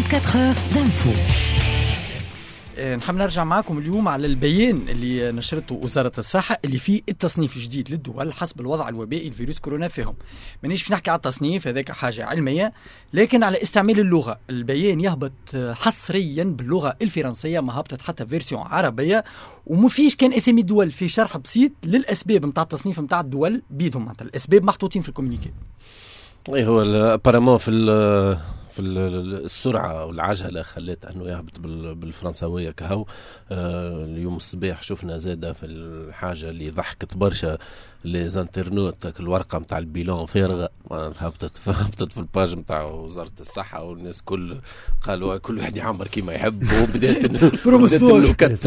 24 heures d'info. نحب نرجع معكم اليوم على البيان اللي نشرته وزارة الصحة اللي فيه التصنيف الجديد للدول حسب الوضع الوبائي الفيروس كورونا فيهم. مانيش نحكي على التصنيف هذاك حاجة علمية، لكن على استعمال اللغة. البيان يهبط حصريا باللغة الفرنسية، ما هبطت حتى فيرسيون عربية، ومفيش كان اسامي الدول، في شرح بسيط للأسباب متاع التصنيف متاع الدول بيدهم، معناتها الأسباب محطوطين في الكومينيكي. اي هو ابارامون في السرعة والعجلة خلت أنه يهبط بالفرنساوية كهو. اليوم الصباح شفنا زادة في الحاجة اللي ضحكت برشا لزانترنوت، الورقة متاع البيلون فارغة هبطت في الباج متاع وزارة الصحة، والناس قالوا كل واحد يعمر كيما يحب، وبدأت النكت.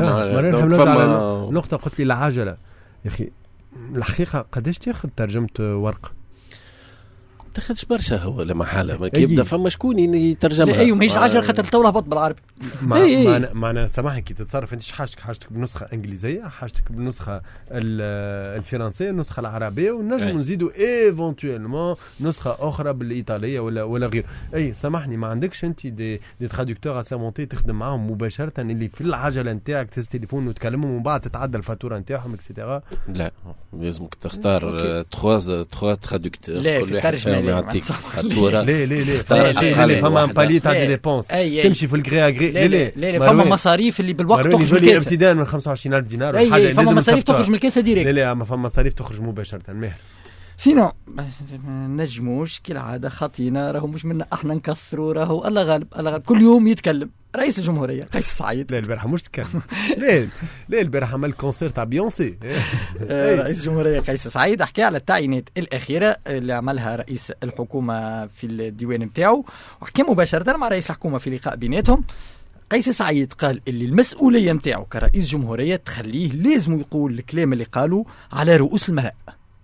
نقطة قلت لي العجلة يا أخي، الحقيقة قداش تاخذ ترجمة ورقة؟ تاخذش برشا هو لما حالة كي يبدا فما شكون يترجمها. ايوه ماهيش عجل خاطر التو لهبط بالعربي. معنا سامحني كي تتصرف انت حاجتك بالنسخه انجليزيه، حاجتك بالنسخه الفرنسيه، النسخه العربيه، ونجم نزيدوا ايفونتويلمون نسخه اخرى بالايطاليه ولا غير. اي سامحني، ما عندكش انت دي ترادكتور اسامونتي تخدم معاهم مباشره اللي في العجله نتاعك تهز تليفون وتكلمهم ومن بعد تتعدى الفاتوره نتاعهم اكسيتيرا؟ لا لازمك تختار 3 ترادكتور كل واحد يعطيك فاتوره. ليه فما بالي تاع دي ديبونس تمشي في الجري اغري. ليه فما مصاريف اللي بالوقت تخرج من الكاسه ابتداء من 25,000 دينار ولا حاجه، فما مصاريف تخرج من الكاسه ديريكت. لا ما فما مصاريف تخرج مباشره ماهر. سينو نجموش كالعاده خطينا، راهو مش منا احنا نكثروا، راهو الله غالب كل يوم يتكلم رئيس الجمهورية قيس سعيد. لا البارحة مش تكلم لا البارحة عمل كونسير تاع بيونسي. رئيس الجمهورية قيس سعيد حكى على التعيينات الأخيرة اللي عملها رئيس الحكومة في الديوان متاعه، وحكى مباشرة مع رئيس الحكومة في لقاء بيناتهم. قيس سعيد قال اللي المسؤولية متاعه كرئيس جمهورية تخليه لازم يقول الكلام اللي قالوا على رؤوس الملأ.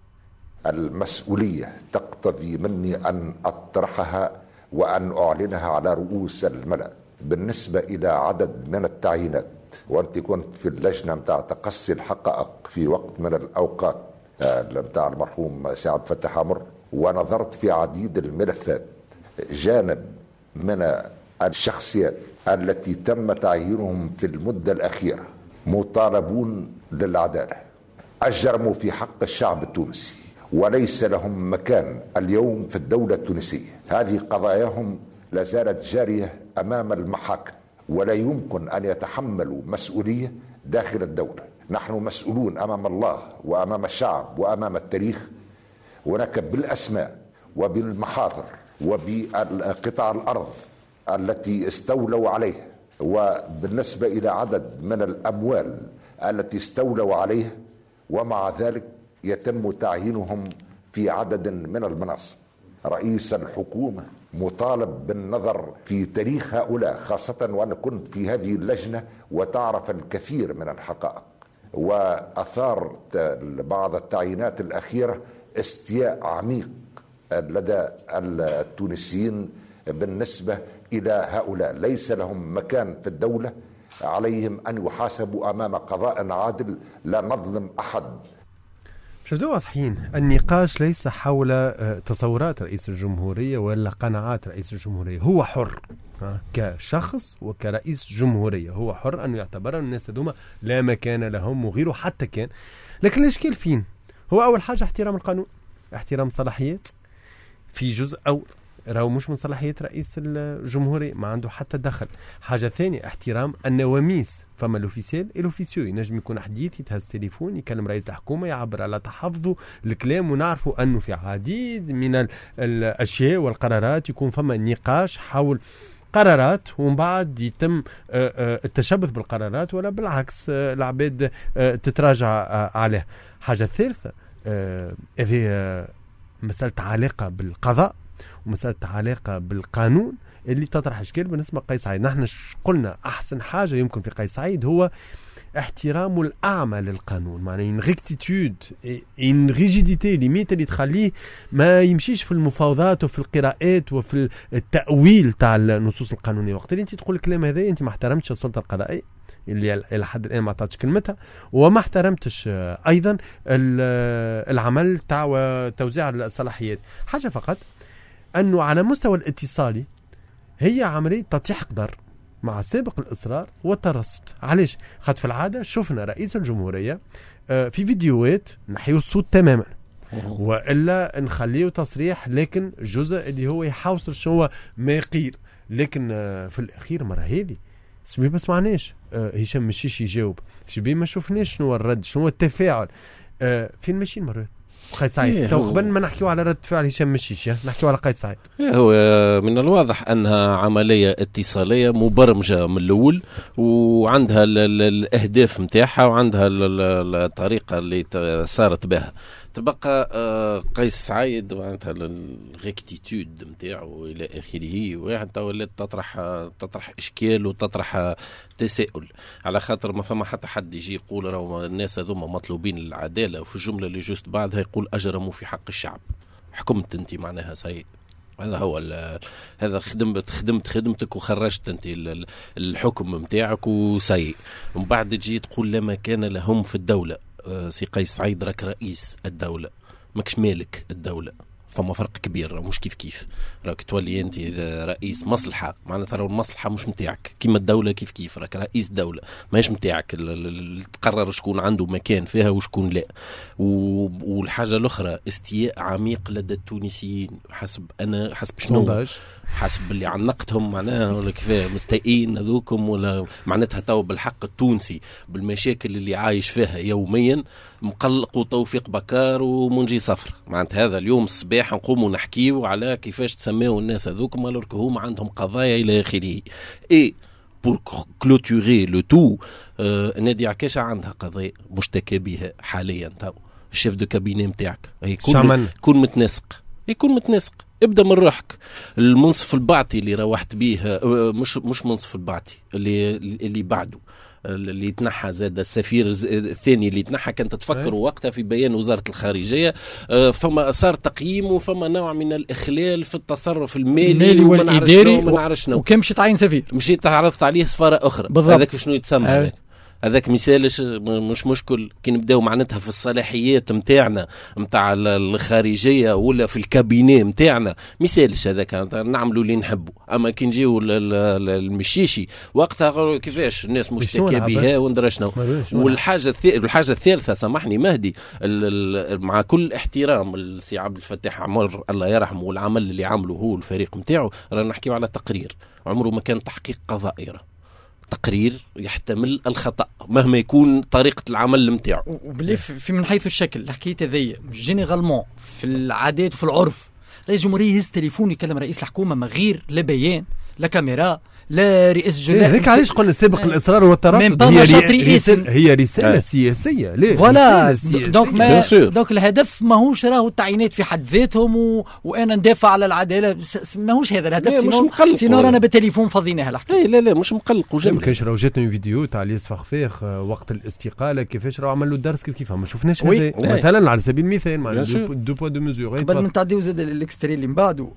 المسؤولية تقتضي مني أن أطرحها وأن أعلنها على رؤوس الملأ. بالنسبة إلى عدد من التعيينات، وأنت كنت في اللجنة متاع تقصي الحقائق في وقت من الأوقات متاع المرحوم سي عبد الفتاح عمر، ونظرت في عديد الملفات، جانب من الشخصيات التي تم تعيينهم في المدة الأخيرة مطالبون للعدالة، أجرموا في حق الشعب التونسي وليس لهم مكان اليوم في الدولة التونسية. هذه قضاياهم لا زالت جارية أمام المحاكم، ولا يمكن أن يتحملوا مسؤولية داخل الدولة. نحن مسؤولون أمام الله وأمام الشعب وأمام التاريخ، ونك بالأسماء وبالمحاضر وبقطع الأرض التي استولوا عليها، وبالنسبة إلى عدد من الأموال التي استولوا عليها، ومع ذلك يتم تعيينهم في عدد من المناصب. رئيس الحكومة مطالب بالنظر في تاريخ هؤلاء، خاصة وأنا كنت في هذه اللجنة وتعرف الكثير من الحقائق، وأثارت بعض التعيينات الأخيرة استياء عميق لدى التونسيين بالنسبة إلى هؤلاء. ليس لهم مكان في الدولة، عليهم أن يحاسبوا أمام قضاء عادل، لا نظلم أحد. شفتوا واضحين، النقاش ليس حول تصورات رئيس الجمهورية ولا قناعات رئيس الجمهورية، هو حر كشخص وكرئيس جمهورية، هو حر أن يعتبر الناس هذوما لا مكان لهم وغيره حتى كان. لكن الإشكال فين؟ هو أول حاجة احترام القانون، احترام صلاحيات في جزء أو راهو مش من صلاحيات رئيس الجمهورية، ما عنده حتى دخل. حاجة ثانية احترام النواميس، فما الأوفيسيال الأوفيسيو، ينجم يكون حديث يتهز تليفون يكلم رئيس الحكومة يعبر على تحفظه الكلام، ونعرفوا أنه في عديد من الأشياء والقرارات يكون فما نقاش حول قرارات ومن بعد يتم التشبث بالقرارات ولا بالعكس العباد تتراجع عليها. حاجة ثالثة هذه مسألة علاقة بالقضاء ومسألة علاقة بالقانون اللي تطرح إشكال بالنسبة لقيس سعيد. نحن قلنا أحسن حاجة يمكن في قيس سعيد هو احترام الأعمى للقانون، معنى une rectitude une rigidité ليميت اللي تخليه ما يمشيش في المفاوضات وفي القراءات وفي التأويل تاع النصوص القانونية. وقت اللي انت تقول الكلام هذا انت ما احترمتش السلطة القضائية اللي إلى حد الآن ما تعطيش كلمتها، وما احترمتش أيضا العمل تاع توزيع الصلاحيات. حاجة فقط أنه على مستوى الاتصالي هي عملية تطيح قدر مع سابق الإصرار والترصد. علاش؟ خاطر في العادة شفنا رئيس الجمهورية في فيديوهات نحيو الصوت تماما وإلا نخليه تصريح، لكن جزء اللي هو يحاوصل شنو ما يقيل، لكن في الأخير مرة هذه سمي بس معناش هشام مشيش يجاوب شبيه، ما شفناش شنو الرد شنو التفاعل فين ماشيين مرة قيس سعيد. تو قبل ما نحكيو على رد فعل هشام مشيش نحكيو على قيس سعيد. هو من الواضح أنها عملية اتصالية مبرمجة من الأول، وعندها الأهداف متاعها وعندها الطريقة اللي صارت بها. تبقى قيس سعيد معناتها الريكتيتود نتاعو الى اخره، واحد ولات تطرح اشكال وتطرح تساؤل، على خاطر ما فما حتى حد يجي يقول راهو الناس هذوما مطلوبين للعداله، وفي الجمله اللي جوست بعدها يقول اجرموا في حق الشعب. حكمت انت معناها سيء، هذا هو هذا خدمتك وخرجت انت الحكم نتاعك وسيء، ومن بعد تجي تقول لا مكان لهم في الدوله. سي قيس سعيد راك رئيس الدولة، ماكش مالك الدولة، فما فرق كبير، مش كيف راك تولي انت رئيس مصلحة، معناتها المصلحة مش متاعك كيما الدولة كيف راك رئيس دولة ماهيش متاعك، تقرر شكون عنده مكان فيها وشكون لا. والحاجة الأخرى استياء عميق لدى التونسيين، حسب شنو حسب اللي عنقتهم معناها ولا كيفاه مستائين هذوكم، ولا معناتها تو بالحق التونسي بالمشاكل اللي عايش فيها يوميا مقلق وتوفيق بكار ومنجي صفر. معناتها هذا اليوم الصباح نقوموا نحكيو على كيفاش تسميوا الناس هذوكم الورك هما عندهم قضايا الى اخره. اي بور كلوتوري لو تو نادي عكاشة عندها قضايا مشتكى بها حاليا. تو الشيف دو كابيني نتاعك يكون متنسق ابدا من روحك. المنصف البعثي اللي روحت به مش منصف البعثي اللي بعده اللي تنحى، زاد السفير الثاني اللي تنحى، كانت تفكر وقتها في بيان وزارة الخارجية فما صار تقييم وفما نوع من الإخلال في التصرف المالي والإداري وكان مشيت عين سفير، مشيت عرضت عليه سفارة أخرى. هذاك شنو يتسمى هذاك مثالش مش مشكل كي نبداو معناتها في الصلاحيات متاعنا متاع الخارجيه ولا في الكابينيه متاعنا مثالش هذاك نعملوا اللي نحبوا. اما كي نجيو المشيشي وقتها كيفاش الناس مشتكى بها وندرى شنو. والحاجه الثالثه سامحني مهدي، مع كل احترام السي عبد الفتاح عمر الله يرحمه والعمل اللي عمله هو الفريق متاعه، رانا نحكيو على تقرير عمره ما كان تحقيق قضائي، تقرير يحتمل الخطأ مهما يكون طريقة العمل متاعه. وباللي في من حيث الشكل الحكاية ذي جينيرالمون في العادات وفي العرف، رئيس الجمهورية يهز تليفون يكلم رئيس الحكومة من غير لا بيان لا كاميرا لا رئيس جناح. هيك علاش قلنا سابق الإصرار والترصد هي رسالة سياسية. ليه فوالا دونك الهدف ماهوش راهو التعيينات في حد ذاتهم وانا ندافع على العدالة، ماهوش هذا الهدف. سينو رانا بالتليفون فضيناها الحكاية. لا مش مقلق وجميل. كاش راهو جاتني فيديو تاع الياس فخفاخ وقت الاستقالة كيفاش راهو عملوا الدرس كيف ما شفناش هذا مثلا على سبيل المثال مع دو بوا دو ميزور. قبل ما نتعديو زاد الاكستري اللي من بعده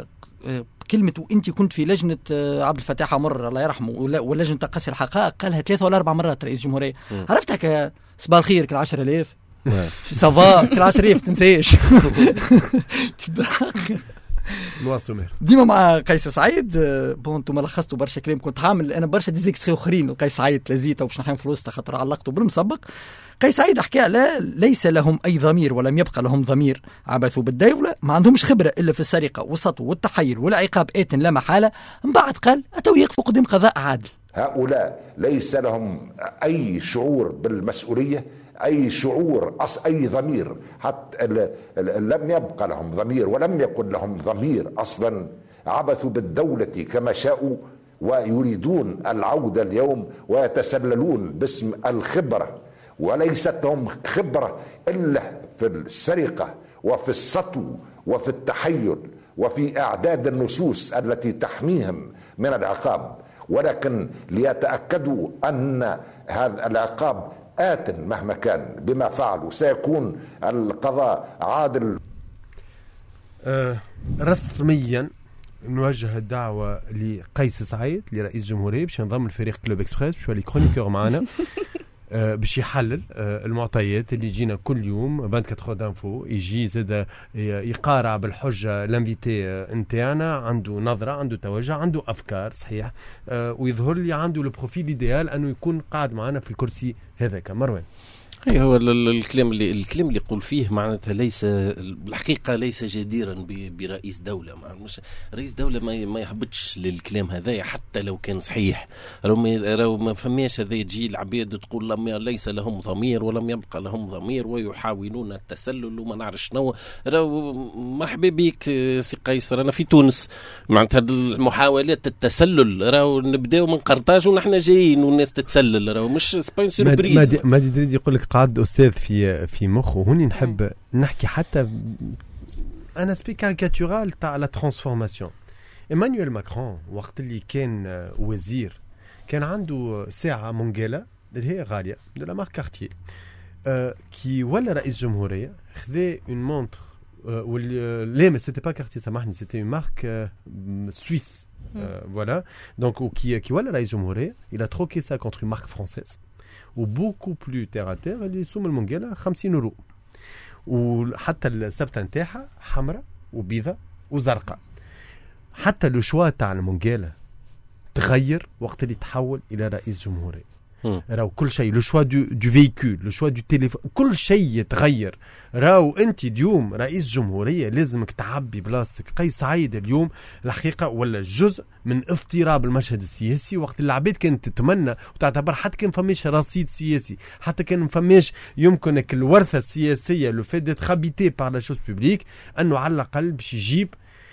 كلمة وانت كنت في لجنة عبد الفتاح عمر الله يرحمه ولجنة تقصي الحقائق قالها 3 ولا 4 مرات رئيس الجمهورية. عرفتها صباح الخير كل 10,000 صباح كل 10,000 تنسيش. ديما مع قيس سعيد انتم لخصتوا برشا كلام، كنت عامل انا برشا ديزيكستري اخرين وقيس سعيد لزيته وباش نحيم في الوسط خاطر علقته بالمسبق. قيس سعيد حكى ليس لهم اي ضمير ولم يبقى لهم ضمير، عبثوا بالدولة، ما عندهمش خبرة الا في السرقة والسطو والتحيل والعقاب آت لا محالة. من بعد قال اتوا يقفوا قدام قضاء عادل. هؤلاء ليس لهم اي شعور بالمسؤولية، أي شعور أي ضمير، حتى لم يبقى لهم ضمير ولم يكن لهم ضمير أصلا. عبثوا بالدولة كما شاءوا ويريدون العودة اليوم ويتسللون باسم الخبرة، وليست لهم خبرة إلا في السرقة وفي السطو وفي التحيل وفي إعداد النصوص التي تحميهم من العقاب، ولكن ليتأكدوا أن هذا العقاب آت مهما كان بما فعلوا، سيكون القضاء عادل. رسميا نوجه الدعوة لقيس سعيد لرئيس الجمهورية باش ينضم لفريق كلوب اكسبريس باش يولي كرونيكور معنا. باش يحلل المعطيات اللي يجينا كل يوم 24 انفو، يجي زاد يقارع بالحجه لانفيتي نتاعنا، عنده نظره، عنده توجه، عنده افكار صحيح، ويظهر لي عنده البروفيل ايديال انه يكون قاعد معنا في الكرسي هذاك. مروان اي هو الكلام اللي يقول فيه معناتها ليس الحقيقه ليس جديرا برئيس دوله. مش رئيس دوله ما يهبطش للكلام هذا حتى لو كان صحيح. راهو ما فماش هذا تجي العباد تقول ليس لهم ضمير ولم يبقى لهم ضمير ويحاولون التسلل وما نعرف شنو. راهو مرحبا بك سي قيصر، انا في تونس معناتها محاولات التسلل راهو نبداو من قرطاج ونحن جايين والناس تتسلل، راهو مش سباين سوربريز. ما دريد يقول لك قعد أستاذ في مخه. هوني نحب نحكي حتى أنا سبي كاريكاتورال تاع لا ترانسفورماسيون. إيمانويل ماكرون وقت اللي كان وزير كان عنده ساعة مونجيلا اللي هي غالية دو لا مارك كارتيer كي ولا رئيس جمهورية خذا اون مونتر لا ما سيتي با كارتيer سامحني سيتي اون مارك سويس voilà donc qui ولا رئيس جمهورية il a troqué ça contre une marque française و beaucoup plus terre à terre اللي سوم المونجيلا 50 يورو، وحتى السبتة نتاعها حمراء وبيضة وزرقاء. حتى لو شوا تاع المونجيلا تغير وقت اللي تحول الى رئيس جمهورية. راو كل شيء لو شوا دو فيكول، لو شوا دو تليفون، كل شيء يتغير. راو انت اليوم رئيس جمهورية لازمك تعبي بلاستيك. قيس سعيد اليوم الحقيقة ولا جزء من اضطراب المشهد السياسي، وقت العباد كانت تتمنى وتعتبر حتى كان فماش رصيد سياسي، حتى كان فماش يمكنك الورثة السياسية لو في ديت خابيتي بار لا شوز بوبليك، انه على الاقل باش يجيب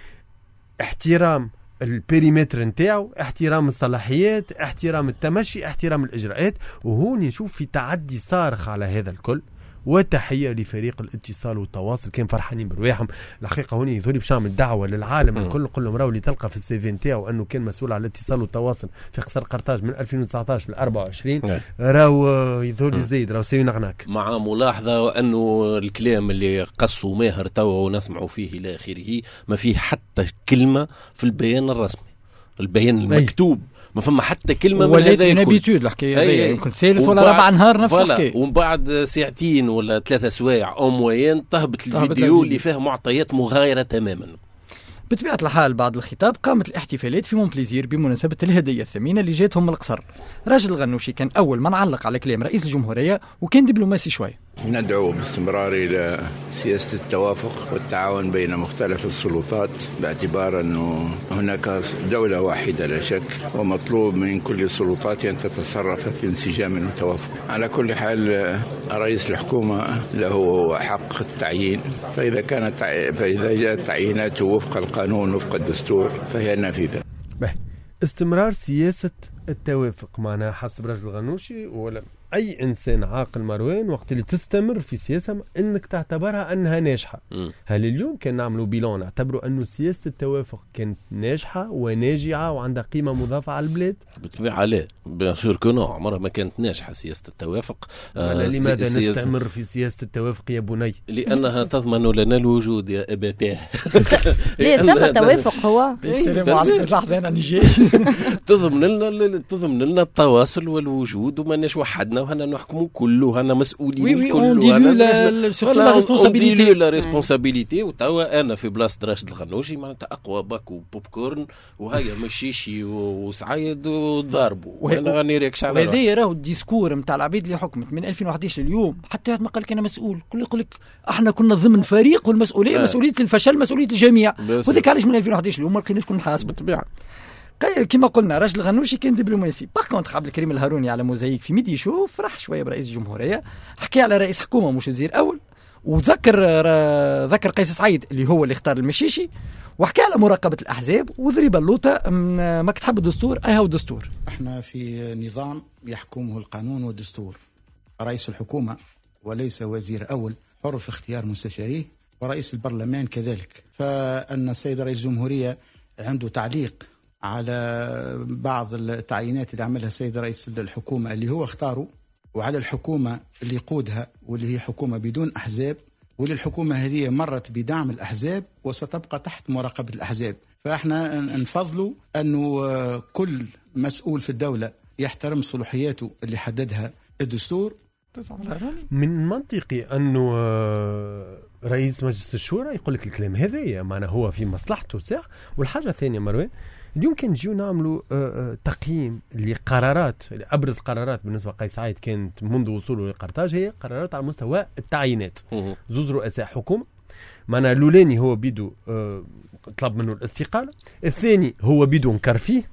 احترام البيريمتر نتاعو، احترام الصلاحيات، احترام التمشي، احترام الاجراءات. وهوني نشوف في تعدي صارخ على هذا الكل. وتحية لفريق الاتصال والتواصل، كان فرحانين برواحهم الحقيقة. هوني يذولي باش نعمل دعوة للعالم الكل، نقول لهم راهو اللي تلقى في السي في نتاعو انه كان مسؤول على الاتصال والتواصل في قصر قرطاج من 2019 ل 24 راهو يذولي زايد راهو سيو نغناك. مع ملاحظة انه الكلام اللي قصوا ماهر توا ونسمعوا فيه الى اخره ما فيه حتى كلمة في البيان الرسمي، البيان المكتوب ما فما حتى كلمه من هذا الكل. الحكايه يمكن ثالث ولا رابع نهار نفس الحكايه، ومن بعد ساعتين ولا 3 سوايع او موين تهبط الفيديو اللي فيه معطيات مغايره تماما. بطبيعة الحال بعد الخطاب قامت الاحتفالات في مونبليزير بمناسبة الهدية الثمينة اللي جاتهم من القصر. راجل الغنوشي كان أول من علق على كلام رئيس الجمهورية وكان دبلوماسي شوي. ندعو باستمرار إلى سياسة التوافق والتعاون بين مختلف السلطات، باعتبار أنه هناك دولة واحدة لا شك، ومطلوب من كل السلطات أن تتصرف في انسجام وتوافق. على كل حال رئيس الحكومة له حق التعيين، فإذا جاءت تعييناته وفق القانون وفق الدستور فهي نافذة. استمرار سياسة التوافق معناها حسب رجل الغنوشي ولا أي إنسان عاقل مروان وقت اللي تستمر في سياسة إنك تعتبرها أنها ناجحة. هل اليوم كان نعملوا بيلون نعتبروا أنه سياسة التوافق كانت ناجحة وناجعة وعندها قيمة مضافة على البلاد؟ بالطبيعة لا، بيان كونو عمرها ما كانت ناجحة سياسة التوافق. لماذا نستمر في سياسة التوافق يا بني؟ لأنها تضمن لنا الوجود يا أبتاه. ليه ثم توافق هو؟ السلام عليكم، لحظة أنا جاي. تضمن لنا التواصل والوجود وما ناش وحدنا وهنا نحكموا كله، هنا مسؤولين كله، لا ريسبونسابيلتي. وتوا انا في بلاصه راشد الغنوشي معناتها اقوى باكو بوب كورن وهيا مشيشي وسعيد وضاربوا وانا راني ريكش على هذا راهو الديسكور نتاع العبيد اللي حكمت من 2011 لليوم. حتى واحد ما قال لك انا مسؤول، كل يقول لك احنا كنا ضمن فريق والمسؤوليه مسؤوليه الفشل مسؤوليه الجميع، وذاك علاش من 2011 لليوم ما لقيناش كل نحاسب. بالطبيعه كما قلنا راجل الغنوشي كان دبلوماسي. باغ كونتر عبد الكريم الهاروني على موزايك في ميدي شو فرح شويه برئيس الجمهوريه، حكى على رئيس حكومه مش وزير اول، وذكر قيس سعيد اللي هو اللي اختار المشيشي، وحكى على مراقبه الاحزاب وضرب اللوطه ما كتحب الدستور اي هو الدستور. احنا في نظام يحكمه القانون والدستور. رئيس الحكومه وليس وزير اول حر في اختيار مستشاريه، ورئيس البرلمان كذلك. فان السيد رئيس الجمهوريه عنده تعليق على بعض التعيينات اللي عملها السيد رئيس الحكومة اللي هو اختاره، وعلى الحكومة اللي يقودها واللي هي حكومة بدون أحزاب، واللي الحكومة هذه مرت بدعم الأحزاب وستبقى تحت مراقبة الأحزاب. فإحنا نفضلوا أنه كل مسؤول في الدولة يحترم صلاحياته اللي حددها الدستور. من منطقي أنه رئيس مجلس الشورى يقول لك الكلام هذا معناه هو في مصلحته صح. والحاجة الثانية مروان، اليوم كان نجيو نعملوا تقييم لقرارات، أبرز قرارات بالنسبة لقيس سعيد كانت منذ وصوله للقرطاج هي قرارات على مستوى التعيينات. زوز رؤساء حكومة، معناه الأولاني هو بيدو طلب منه الاستقالة، الثاني هو بيدو نكر فيه،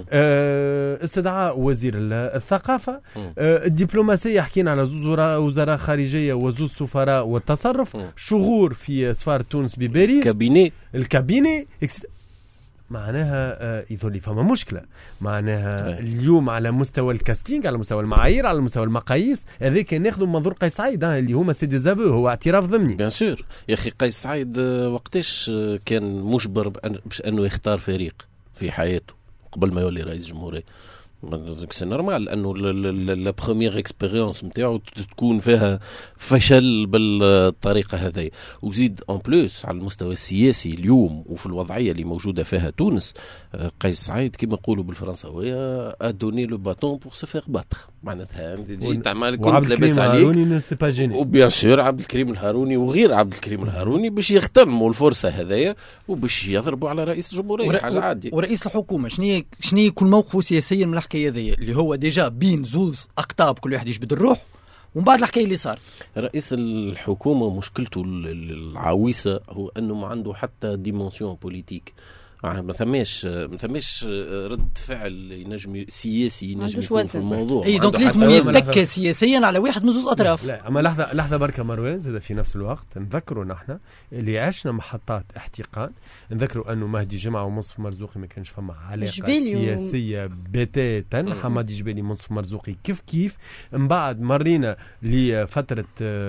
استدعاء وزير الثقافة، الدبلوماسية حكينا على زوز وزراء خارجية وزوز سفراء والتصرف، شغور في سفارة تونس بباريس، الكابيني معناها يظل فما مشكلة. معناها اليوم على مستوى الكاستينج، على مستوى المعايير، على مستوى المقاييس، هذا كان ناخذ منظور قيس سعيد اللي هما سي دي زافو، هو اعتراف ضمني. بيان سور يا اخي، قيس سعيد وقتاش كان مجبر باش انه يختار فريق في حياته قبل ما يولي رئيس جمهورية؟ سي نورمال انه لا بروميير اكسبيريونس نتاعو تكون فيها فشل بالطريقه هذه. وزيد اون بلوس على المستوى السياسي اليوم وفي الوضعيه اللي موجوده فيها تونس، قيس سعيد كما يقولوا بالفرنساويه ادوني لو باتون بور سو فير باتر، معناتها جيت تعمل كنت لاباس عليك. وبيان سور عبد الكريم الهاروني وغير عبد الكريم الهاروني باش يغتنموا الفرصه هذيا وباش يضربوا على رئيس الجمهوريه، حاجه عاديه. ورئيس الحكومه شنو يكون موقفه سياسيا من الحكايه هذه اللي هو ديجا بين زوز اقطاب كل واحد يجبد الروح، ومن بعد الحكايه اللي صار؟ رئيس الحكومه مشكلته العويصه هو انه ما عنده حتى ديمونسيون بوليتيك، ما ثماش رد فعل ينجم سياسي ينجم يكون في الموضوع. اي دونك لازم يتكى سياسيا على واحد من زوز اطراف. لا اما لحظه بركه مروان، زاد في نفس الوقت نذكروا نحن اللي عشنا محطات احتقان، نذكروا انه مهدي جمعه ومنصف مرزوقي ما كانش فما علاقه سياسيه بتاتا، حمادي جبالي منصف مرزوقي كيف من بعد مرينا لفتره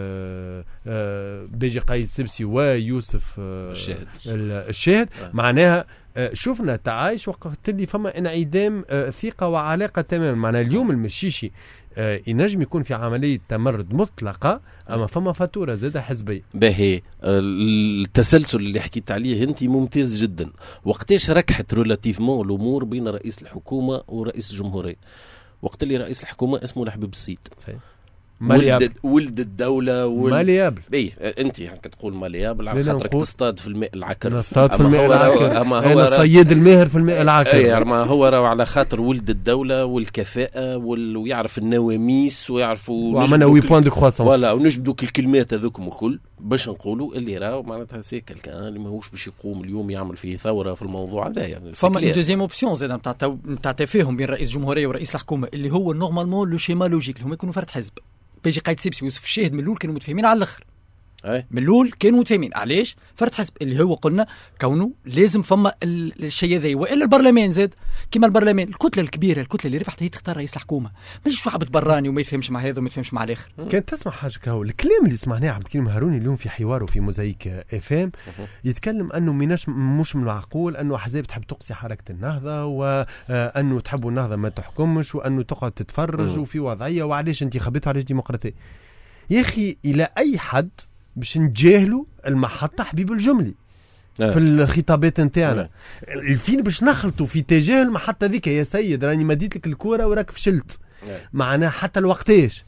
بيجي قايد سبسي ويوسف الشاهد. معناها شفنا تعايش وقت اللي فما انعدام ثقة وعلاقة تماما. معنى اليوم المشيشي ينجم يكون في عملية تمرد مطلقة، أما فما فاتورة زادة حزبية. باهي التسلسل اللي حكيت عليه انت ممتاز جدا. وقتاش ركحت رولاتيفمون الأمور بين رئيس الحكومة ورئيس الجمهورية؟ وقت اللي رئيس الحكومة اسمه الحبيب السيد، ولد الدولة ماليابل. ايه انت هكا تقول ماليابل على خاطرك تصطاد في الماء العكر. نصطاد في الماء العكر، اما هو الصيد الماهر في الماء العكر. ايه ما هو راهو على خاطر ولد الدولة والكفاءة ويعرف النواميس ويعرفوا وعملنا 8 بوان دو كرواسونس ولا ونجبدوا الكلمات هذوكم الكل باش نقولوا اللي راهو معناتها سي كالكان اللي ماهوش باش يقوم اليوم يعمل فيه ثورة في الموضوع هذا. يعني فما دوزيام اوبسيون زاد نتاع تفاهم بين رئيس الجمهورية ورئيس الحكومة اللي هو نورمالمون لو شيما لوجيك اللي هما يكونوا فرد حزب. بيجي قايد سيبسي ويوسف الشاهد من الاول كانوا متفاهمين على الاخر. من الاول كانوا متفاهمين علاش فرد حزب اللي هو قلنا كونه لازم فما الشيء هذا، والا البرلمان زاد كما البرلمان الكتله الكبيره الكتله اللي ربحت هي تختار رئيس الحكومه، مش واحد براني وما يفهمش مع هذا وما يفهمش مع الاخر. كانت تسمع حاجه كهو الكلام اللي سمعناه عبد الكريم الهاروني اليوم في حواره في موزايك اف ام، يتكلم انه مش من المعقول انه احزاب تحب تقصي حركه النهضه، وانه تحبوا النهضه ما تحكمش، وانه تقعد تتفرج وفي وضعيه، وعلاش انتخابات وعلاش ديمقراطيه. يا اخي الى اي حد باش نجاهلوا المحطة حبيب الجملي في الخطابات نتاعنا؟ الفين باش نخلطوا في تجاهل المحطة ذيك؟ يا سيد راني مديت لك الكورة وراك فشلت. معناها حتى الوقتاش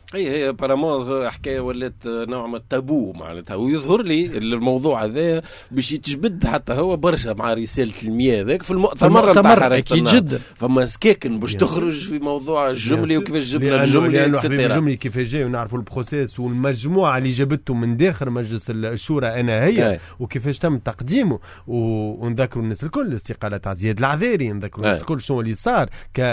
هي بارامون حكايه ولات نوع من التابو معناتها. ويظهر لي الموضوع هذا باش يتجبد حتى هو برشا مع رساله المياه ذاك في المؤتمر نتاع اكيد جدا. فما سكاكن باش تخرج في موضوع الجملي وكيفاش جبنا الجملي الجملي كيفاش جاي، ونعرفوا البروسيس والمجموعه اللي جابته من داخل مجلس الشورى انا هي وكيفاش تم تقديمه. ونذكروا الناس الكل الاستقاله تاع زياد العذاري، نذكروا الناس الكل شنو اللي صار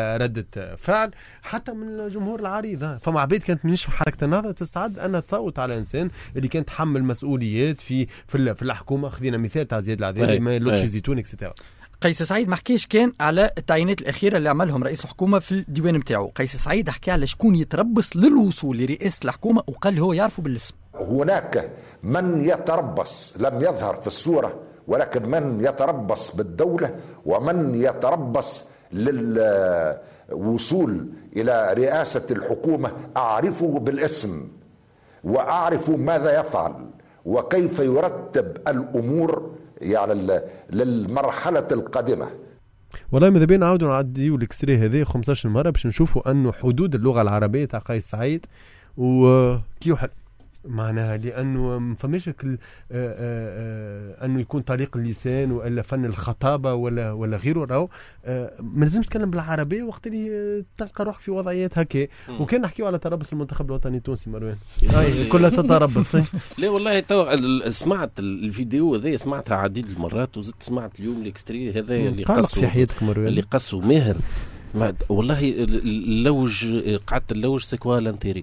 كردة فعل حتى من الجمهور العريض. فما عبيد كانت منش حركة النهضة تستعد أن تصوت على إنسان اللي كان تحمل مسؤوليات في الحكومة. خذينا مثال تاع زياد العذاري ما لطفي زيتون اكسترا. قيس سعيد ما حكيش كان على التعيينات الأخيرة اللي عملهم رئيس الحكومة في الديوان متاعه. قيس سعيد حكى على شكون يتربص للوصول لرئاسة الحكومة، وقال هو يعرفه بالاسم. هناك من يتربص لم يظهر في الصورة، ولكن من يتربص بالدولة ومن يتربص للوصول إلى رئاسة الحكومة. أعرفه بالاسم وأعرف ماذا يفعل وكيف يرتب الأمور يعني للمرحلة القادمة. والله ماذا بينا نعاودوا نعديو الاكستري هذه 15 مره باش نشوفوا انه حدود اللغه العربيه تاع قيس سعيد وكيوحل معناها، لانه ما فماش انه يكون طريق اللسان ولا فن الخطابه ولا غيره. راهو ما لازمش تتكلم بالعربيه وقت اللي تلقى روح في وضعيات هكا. وكان نحكيو على تربص المنتخب الوطني التونسي مروان كلها تتربص. لا والله سمعت الفيديو هذا، سمعتها عديد المرات، وزدت سمعت اليوم الاكستري هذا اللي قصوا في حياتك مروان، اللي قصوا ماهر. والله اللوج قعدت اللوج سكوا لانتيري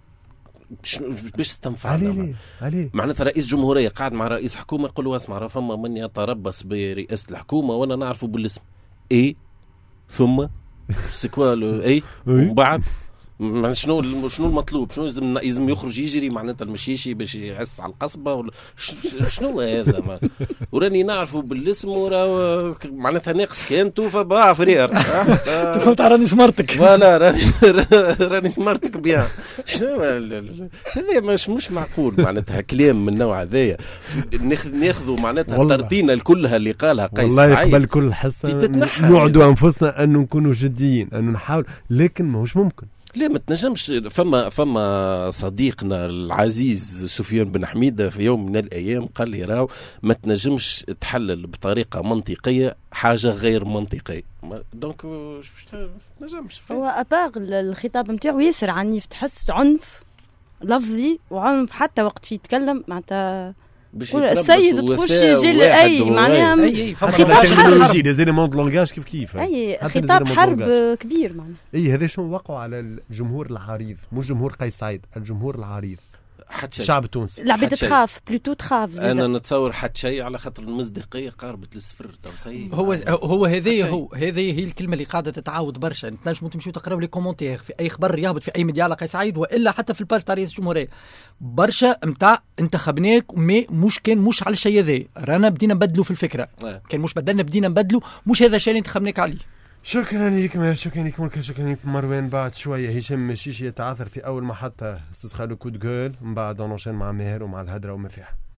باش استنفع عليه. معناتها رئيس جمهورية قاعد مع رئيس حكومة يقول له اسمع فما من يتربص برئاسة الحكومة وانا نعرفه بالاسم ايه ثم سكوا ايه ومن بعد شنو المطلوب، شنو لازم يخرج يجري معناتها المشيشي باش يعس على القصبة ولا شنو هذا وراني نعرفه بالاسم معناتها ناقص كان توفى بقى فرير فهمت راني سمرتك ولا راني سمرتك بيان. شنو هذا مش معقول معناتها كلام من النوع هذايا ناخذوا معناتها الترتينة كلها اللي قالها قيس سعيد والله يقبل كل حصة نوعدوا أنفسنا أنه نكونوا جديين أنه نحاول، لكن ما هوش ممكن. لا ما تنجمش. فما صديقنا العزيز سفيان بن حميدة في يوم من الأيام قال لي راو ما تنجمش تحلل بطريقة منطقية حاجة غير منطقية، دونك تنجمش. هو أباغ الخطاب متاعو ياسر عنيف، تحس عنف لفظي وعنف حتى وقت في يتكلم معناتها السيد تقولش يجي اي معناها خطاب حرب زي مود لونغاج كيف اي خطاب حرب كبير معناها. اي هذا شنو وقعوا على الجمهور العريض، مش جمهور قيس سعيد، الجمهور العريض الشعب التونسي. العباد تخاف بلوتو تخاف زيدا. انا نتصور حتى شيء على خاطر المصداقيه قاربه للصفر. هو هذه هي الكلمه اللي قاعده تتعاود برشا. تنجموا تمشيو تقراو لي كومونتير في اي خبر يهبط في اي ميديا على قيس سعيد والا حتى في الباج تاع رئيس الجمهوريه برشا نتاع انتخبناك مش على الشيء هذا، رانا بدينا نبدلوا في الفكره. كان مش بدلنا بدينا نبدلوا، مش هذا الشيء اللي انتخبناك عليه. شكرا لكم شكرا لكم مروان. بعد شويه هشام مشيشي يتعثر في اول محطه استاذ خالد كود جول، من بعد نوشن مع ماهر ومع الهدره وما فيها.